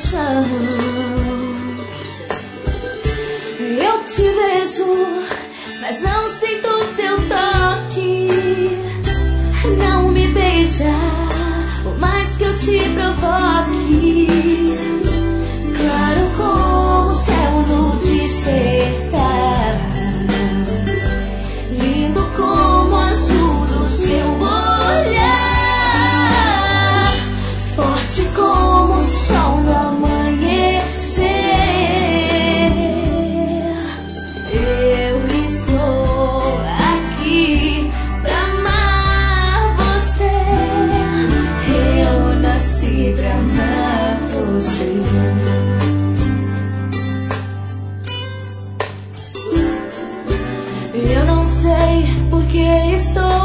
paixão. Eu te vejo, mas não sinto seu toque. Não me beija, por mais que eu te provoque. Claro como o céu no despertar, lindo como o azul do seu olhar, forte como o sol no amanhecer. Eu estou aqui pra amar você. Eu nasci pra amar você. Eu não sei por que estou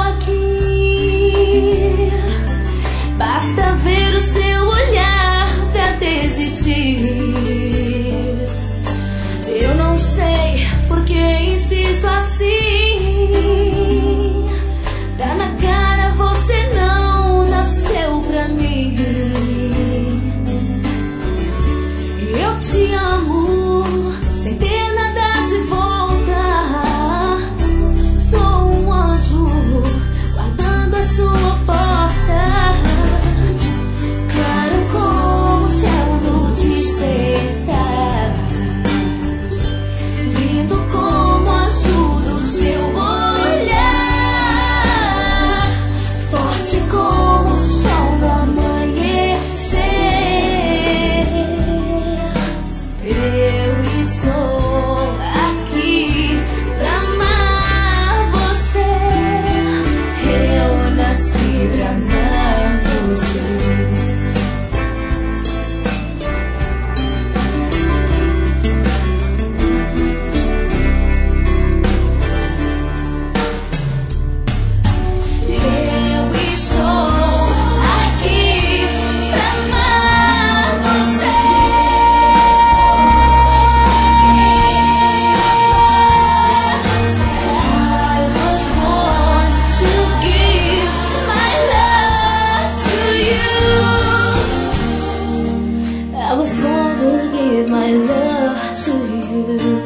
aqui. Basta ver o seu olhar pra desistir. Eu não sei por que insisto assim. Tá na cara, você não nasceu pra mim. Eu te amo sem ter nada de volta. Sou um anjo guardando a sua porta. Claro como o céu no despertar, lindo como o azul do seu olhar, forte como o sol no amanhecer. Eu estou aqui pra amar você. Eu nasci pra amar você. Eu estou aqui pra amar você. I was born to give my love to you. I was born to give my love to you.